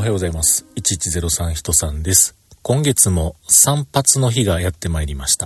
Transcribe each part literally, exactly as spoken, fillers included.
はようございます。いちいちゼロさんひとさんです。今月も散髪の日がやってまいりました。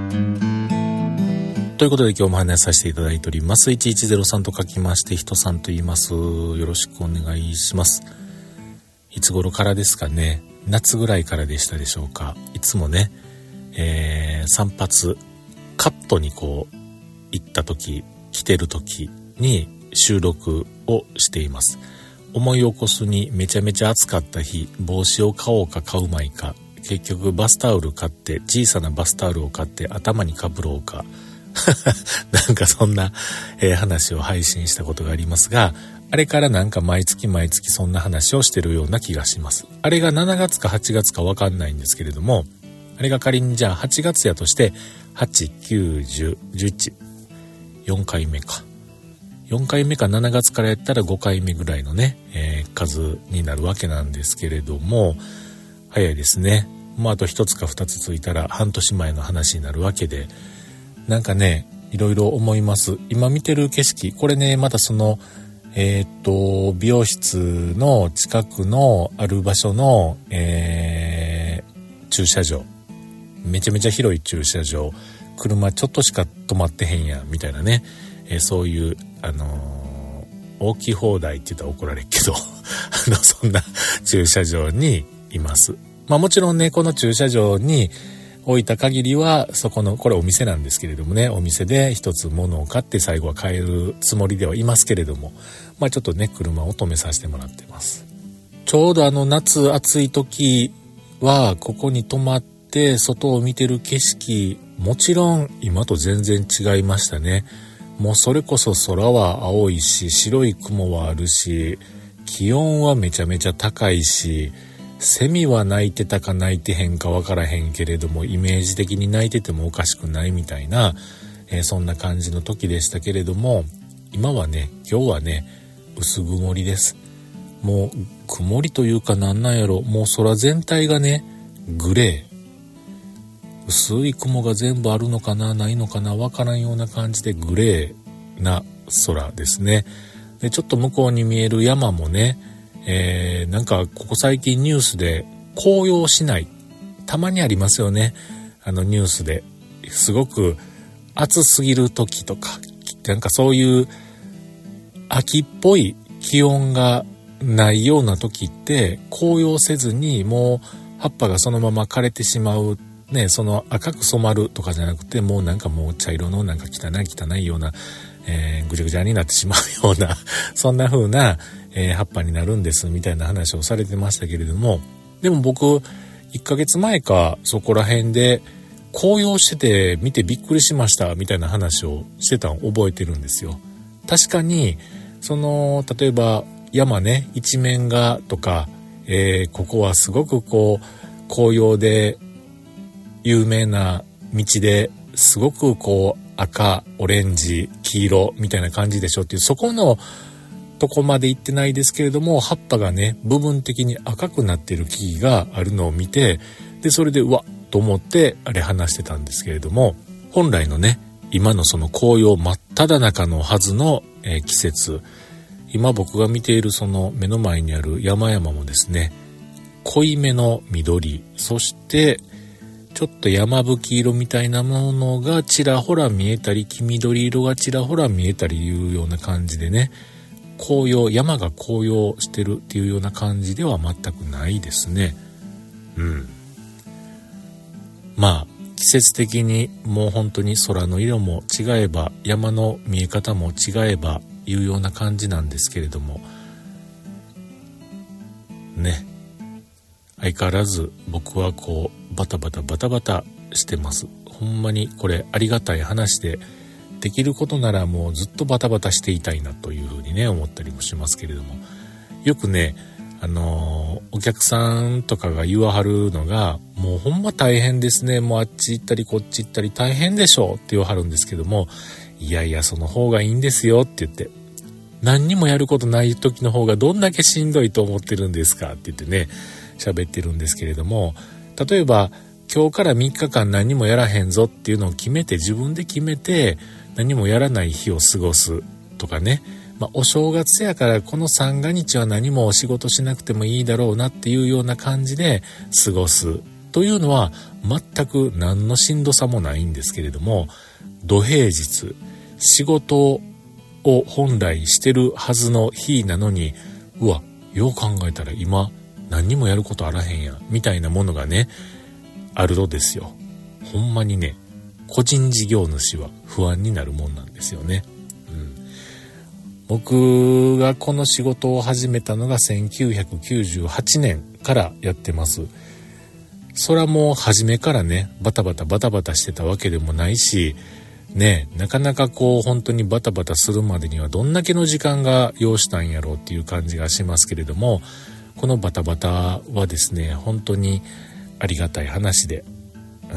ということで今日も話させていただいております。いちいちゼロさんと書きましてひとさんと言います。よろしくお願いします。いつ頃からですかね。夏ぐらいからでしたでしょうか。いつもね、えー、散髪カットにこう行った時、来てる時に収録をしています。思い起こすにめちゃめちゃ暑かった日、帽子を買おうか買うまいか、結局バスタオル買って、小さなバスタオルを買って頭にかぶろうかなんかそんな、えー、話を配信したことがありますが、あれからなんか毎月毎月そんな話をしてるような気がします。あれがしがつかはちがつかわかんないんですけれども、あれが仮にじゃあはちがつやとしてはち、きゅう、じゅう、じゅういち、よんかいめかよんかいめかしがつからやったらごかいめぐらいのね、えー、数になるわけなんですけれども、早いですね。もうあと一つか二つついたら半年前の話になるわけで、なんかね、いろいろ思います。今見てる景色、これね、またその、えー、っと、美容室の近くのある場所の、えー、駐車場。めちゃめちゃ広い駐車場。車ちょっとしか止まってへんや、みたいなね。えー、そういう、あのー、大きい放題って言ったら怒られるけど、あの、そんな駐車場にいます。まあもちろんね、この駐車場に置いた限りは、そこの、これお店なんですけれどもね、お店で一つ物を買って最後は帰るつもりではいますけれども、まあちょっとね、車を止めさせてもらってます。ちょうどあの夏暑い時は、ここに止まって外を見てる景色、もちろん今と全然違いましたね。もうそれこそ空は青いし、白い雲はあるし、気温はめちゃめちゃ高いし、セミは鳴いてたか鳴いてへんかわからへんけれども、イメージ的に鳴いててもおかしくないみたいな、えー、そんな感じの時でしたけれども、今はね、今日はね、薄曇りです。もう曇りというかなんなんやろ、もう空全体がね、グレー。薄い雲が全部あるのかな、ないのかな、わからんような感じでグレーな空ですね。で、ちょっと向こうに見える山もね、えー、なんかここ最近ニュースで紅葉しない、たまにありますよね。あのニュースですごく暑すぎる時とか、なんかそういう秋っぽい気温がないような時って紅葉せずにもう葉っぱがそのまま枯れてしまう。ね、その赤く染まるとかじゃなくて、もうなんかもう茶色のなんか汚い汚いような、えー、ぐちゃぐちゃになってしまうようなそんな風な、えー、葉っぱになるんですみたいな話をされてましたけれども、でも僕いっかげつまえかそこら辺で紅葉してて見てびっくりしましたみたいな話をしてたのを覚えてるんですよ。確かにその例えば山ね、一面がとか、えー、ここはすごくこう紅葉で有名な道ですごくこう赤、オレンジ、黄色みたいな感じでしょっていう、そこのとこまで行ってないですけれども、葉っぱがね部分的に赤くなってる木々があるのを見て、でそれでうわっと思ってあれ話してたんですけれども、本来のね今のその紅葉真っ只中のはずの、えー、季節、今僕が見ているその目の前にある山々もですね、濃いめの緑、そしてちょっと山吹色みたいなものがちらほら見えたり、黄緑色がちらほら見えたりいうような感じでね、紅葉、山が紅葉してるっていうような感じでは全くないですね。うん。まあ季節的にもう本当に空の色も違えば、山の見え方も違えばいうような感じなんですけれどもね、相変わらず僕はこうバタバタバタバタしてます。ほんまにこれありがたい話で、できることならもうずっとバタバタしていたいなというふうにね思ったりもしますけれども、よくねあのー、お客さんとかが言わはるのが、もうほんま大変ですね、もうあっち行ったりこっち行ったり大変でしょって言わはるんですけども、いやいやその方がいいんですよって言って、何にもやることない時の方がどんだけしんどいと思ってるんですかって言ってね喋ってるんですけれども、例えば今日からみっかかん何もやらへんぞっていうのを決めて、自分で決めて何もやらない日を過ごすとかね、 まあ、お正月やからこの三が日は何もお仕事しなくてもいいだろうなっていうような感じで過ごすというのは全く何のしんどさもないんですけれども、土平日仕事を本来してるはずの日なのに、うわ、よう考えたら今何にもやることあらへんやみたいなものがねあるとですよ、ほんまにね個人事業主は不安になるもんなんですよね。うん、僕がこの仕事を始めたのがせんきゅうひゃくきゅうじゅうはちねんからやってます。それはもう初めからねバタバタバタバタしてたわけでもないしね、なかなかこう本当にバタバタするまでにはどんだけの時間が要したんやろうっていう感じがしますけれども、このバタバタはですね本当にありがたい話で、うん、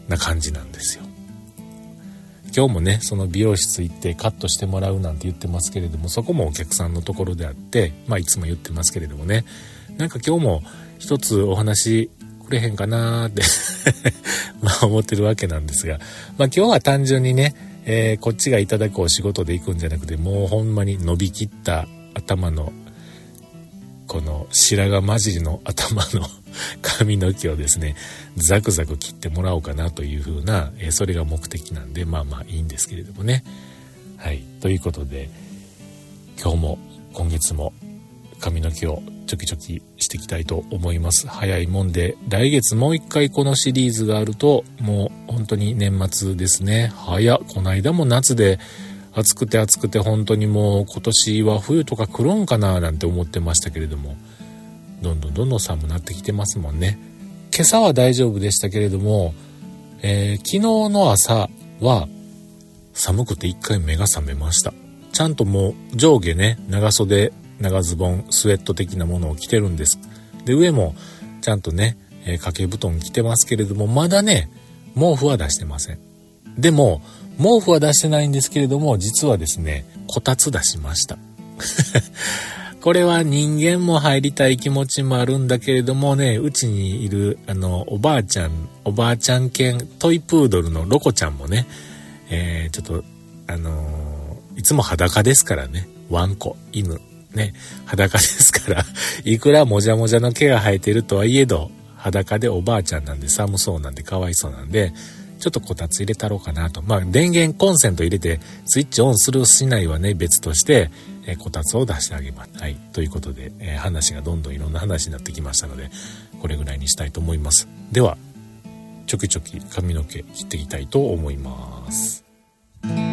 な感じなんですよ。今日もねその美容室行ってカットしてもらうなんて言ってますけれども、そこもお客さんのところであって、まあいつも言ってますけれどもね、なんか今日も一つお話くれへんかなーってまあ思ってるわけなんですが、まあ今日は単純にね、えー、こっちがいただくお仕事で行くんじゃなくて、もうほんまに伸びきった頭のこの白髪混じりの頭の髪の毛をですねザクザク切ってもらおうかなという風な、えー、それが目的なんで、まあまあいいんですけれどもね。はい、ということで今日も今月も髪の毛をチョキチョキしていきたいと思います。早いもんで来月もう一回このシリーズがあるともう本当に年末ですね。早っ、この間も夏で暑くて暑くて本当にもう今年は冬とか来るんかななんて思ってましたけれども、どんどんどんどん寒くなってきてますもんね。今朝は大丈夫でしたけれども、えー、昨日の朝は寒くて一回目が覚めました。ちゃんともう上下ね長袖長ズボンスウェット的なものを着てるんです。で上もちゃんとね、えー、掛け布団着てますけれども、まだね毛布は出してません。でも毛布は出してないんですけれども、実はですねこたつ出しましたこれは人間も入りたい気持ちもあるんだけれどもね、うちにいるあのおばあちゃんおばあちゃん犬トイプードルのロコちゃんもね、えー、ちょっとあのー、いつも裸ですからね、ワンコ犬ね裸ですからいくらもじゃもじゃの毛が生えてるとはいえど裸でおばあちゃんなんで寒そうなんでかわいそうなんで、ちょっとこたつ入れたろうかなと。まあ電源コンセント入れてスイッチオンするしないはね別として、えー、こたつを出してあげます。はい、ということで、えー、話がどんどんいろんな話になってきましたのでこれぐらいにしたいと思います。ではちょきちょき髪の毛切っていきたいと思います。